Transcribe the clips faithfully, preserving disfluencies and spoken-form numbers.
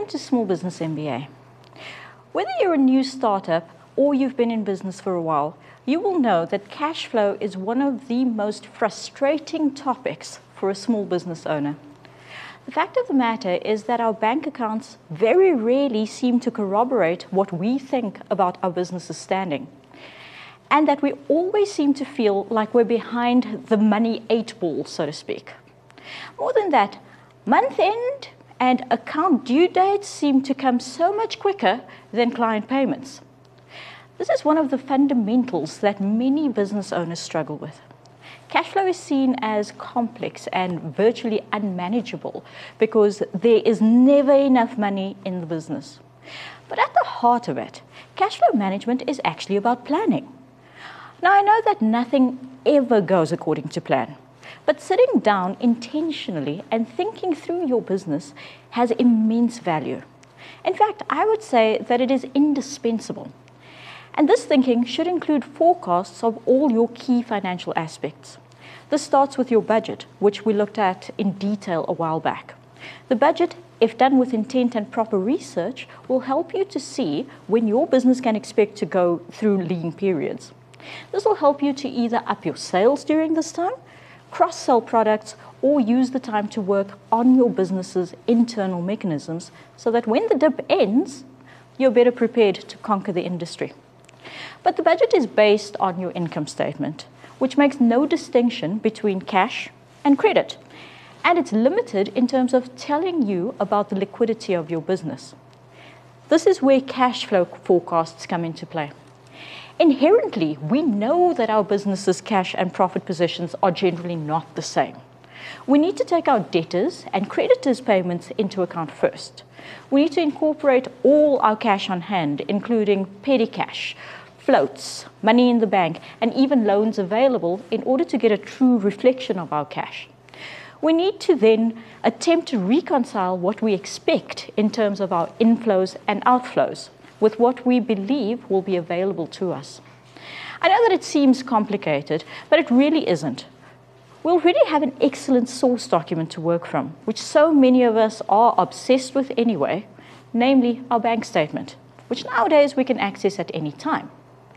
Welcome to Small Business M B A. Whether you're a new startup or you've been in business for a while, you will know that cash flow is one of the most frustrating topics for a small business owner. The fact of the matter is that our bank accounts very rarely seem to corroborate what we think about our business's standing, and that we always seem to feel like we're behind the money eight ball, so to speak. More than that, month end and account due dates seem to come so much quicker than client payments. This is one of the fundamentals that many business owners struggle with. Cash flow is seen as complex and virtually unmanageable because there is never enough money in the business. But at the heart of it, cash flow management is actually about planning. Now, I know that nothing ever goes according to plan, but sitting down intentionally and thinking through your business has immense value. In fact, I would say that it is indispensable. And this thinking should include forecasts of all your key financial aspects. This starts with your budget, which we looked at in detail a while back. The budget, if done with intent and proper research, will help you to see when your business can expect to go through lean periods. This will help you to either up your sales during this time, cross-sell products, or use the time to work on your business's internal mechanisms so that when the dip ends, you're better prepared to conquer the industry. But the budget is based on your income statement, which makes no distinction between cash and credit, and it's limited in terms of telling you about the liquidity of your business. This is where cash flow forecasts come into play. Inherently, we know that our business's cash and profit positions are generally not the same. We need to take our debtors and creditors' payments into account first. We need to incorporate all our cash on hand, including petty cash, floats, money in the bank, and even loans available in order to get a true reflection of our cash. We need to then attempt to reconcile what we expect in terms of our inflows and outflows with what we believe will be available to us. I know that it seems complicated, but it really isn't. We already have an excellent source document to work from, which so many of us are obsessed with anyway, namely our bank statement, which nowadays we can access at any time.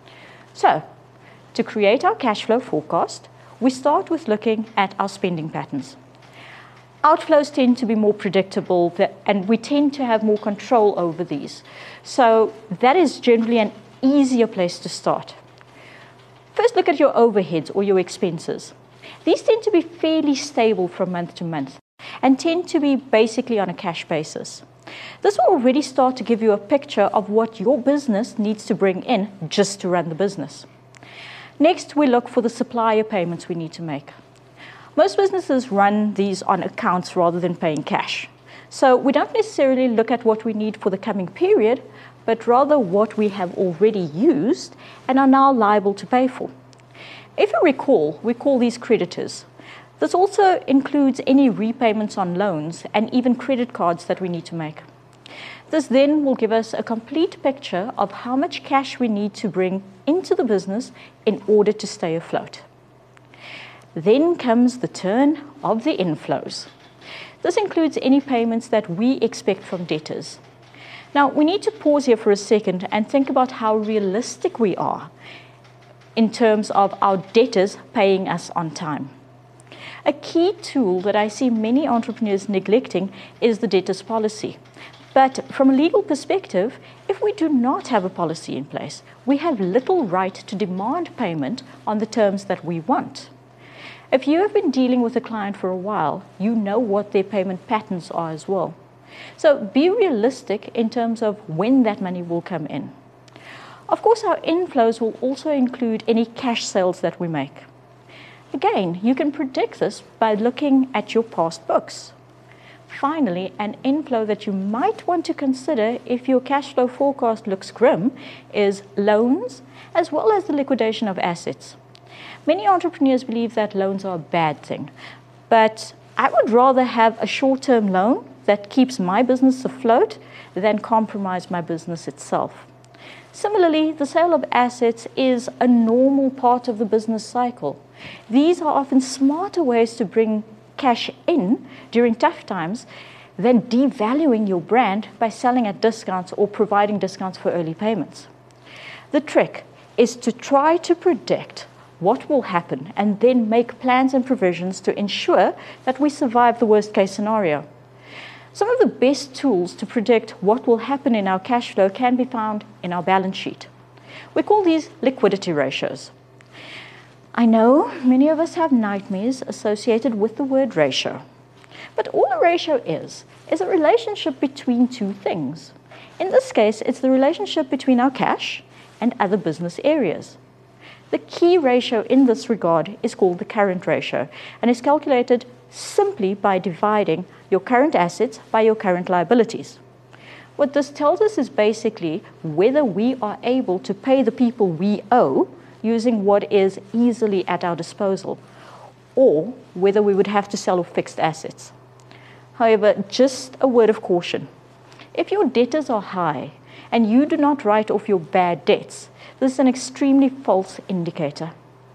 So, to create our cash flow forecast, we start with looking at our spending patterns. Outflows tend to be more predictable, and we tend to have more control over these. So that is generally an easier place to start. First, look at your overheads or your expenses. These tend to be fairly stable from month to month and tend to be basically on a cash basis. This will already start to give you a picture of what your business needs to bring in just to run the business. Next, we look for the supplier payments we need to make. Most businesses run these on accounts rather than paying cash. So we don't necessarily look at what we need for the coming period, but rather what we have already used and are now liable to pay for. If you recall, we call these creditors. This also includes any repayments on loans and even credit cards that we need to make. This then will give us a complete picture of how much cash we need to bring into the business in order to stay afloat. Then comes the turn of the inflows. This includes any payments that we expect from debtors. Now, we need to pause here for a second and think about how realistic we are in terms of our debtors paying us on time. A key tool that I see many entrepreneurs neglecting is the debtors policy. But from a legal perspective, if we do not have a policy in place, we have little right to demand payment on the terms that we want. If you have been dealing with a client for a while, you know what their payment patterns are as well. So be realistic in terms of when that money will come in. Of course, our inflows will also include any cash sales that we make. Again, you can predict this by looking at your past books. Finally, an inflow that you might want to consider if your cash flow forecast looks grim is loans, as well as the liquidation of assets. Many entrepreneurs believe that loans are a bad thing, but I would rather have a short-term loan that keeps my business afloat than compromise my business itself. Similarly, the sale of assets is a normal part of the business cycle. These are often smarter ways to bring cash in during tough times than devaluing your brand by selling at discounts or providing discounts for early payments. The trick is to try to predict what will happen and then make plans and provisions to ensure that we survive the worst case scenario. Some of the best tools to predict what will happen in our cash flow can be found in our balance sheet. We call these liquidity ratios. I know many of us have nightmares associated with the word ratio, but all a ratio is, is a relationship between two things. In this case, it's the relationship between our cash and other business areas. The key ratio in this regard is called the current ratio and is calculated simply by dividing your current assets by your current liabilities. What this tells us is basically whether we are able to pay the people we owe using what is easily at our disposal, or whether we would have to sell off fixed assets. However, just a word of caution. If your debtors are high and you do not write off your bad debts, this is an extremely false indicator.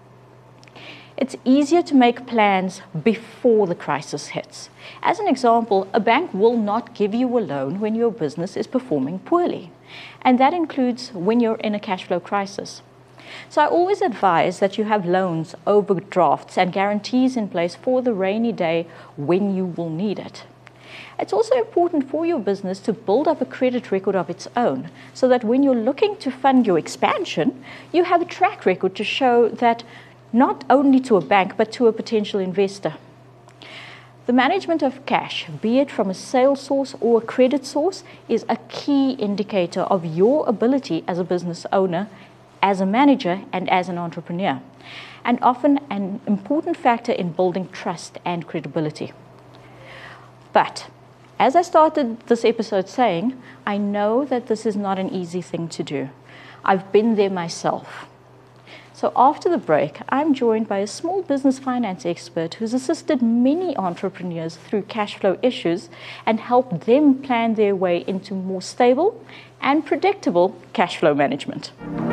It's easier to make plans before the crisis hits. As an example, a bank will not give you a loan when your business is performing poorly, and that includes when you're in a cash flow crisis. So I always advise that you have loans, overdrafts, and guarantees in place for the rainy day when you will need it. It's also important for your business to build up a credit record of its own, so that when you're looking to fund your expansion, you have a track record to show that not only to a bank, but to a potential investor. The management of cash, be it from a sales source or a credit source, is a key indicator of your ability as a business owner, as a manager, and as an entrepreneur, and often an important factor in building trust and credibility. But as I started this episode saying, I know that this is not an easy thing to do. I've been there myself. So after the break, I'm joined by a small business finance expert who's assisted many entrepreneurs through cash flow issues and helped them plan their way into more stable and predictable cash flow management.